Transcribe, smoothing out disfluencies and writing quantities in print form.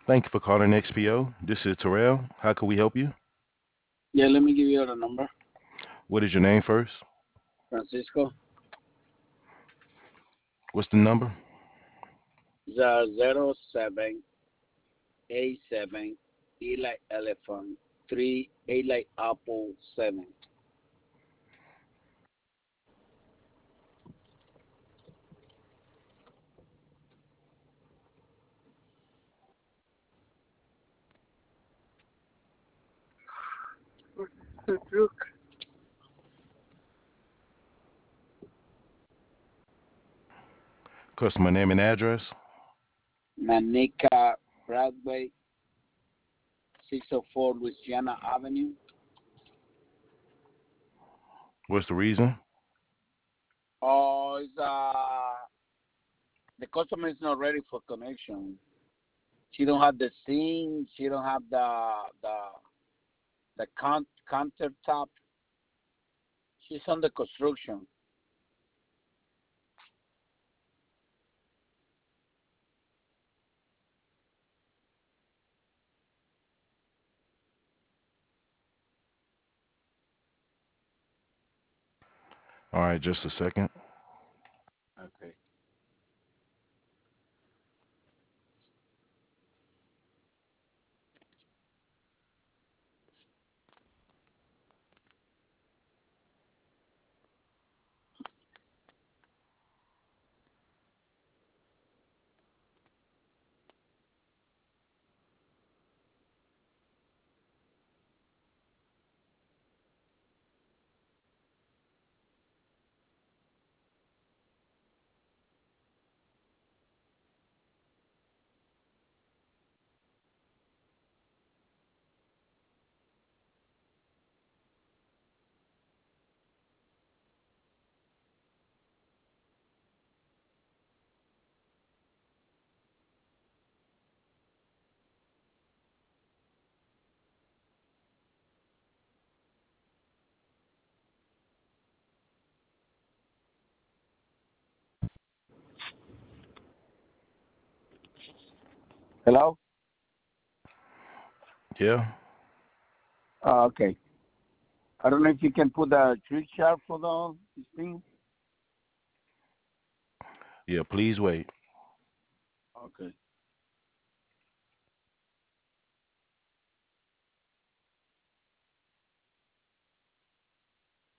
Thank you for calling XPO. This is Terrell. How can we help you? Yeah, let me give you the number. What is your name first? Francisco. What's the number? The 0787 E like elephant 3 A like apple 7. Look. Customer name and address. Manica Broadway 604 Louisiana Avenue. What's the reason? Oh, the customer is not ready for connection. She don't have the sink. She don't have the countertop. She's on the construction. All right, just a second. Okay. Hello. Yeah. Okay. I don't know if you can put a trick shot for the this thing. Yeah, please wait. Okay.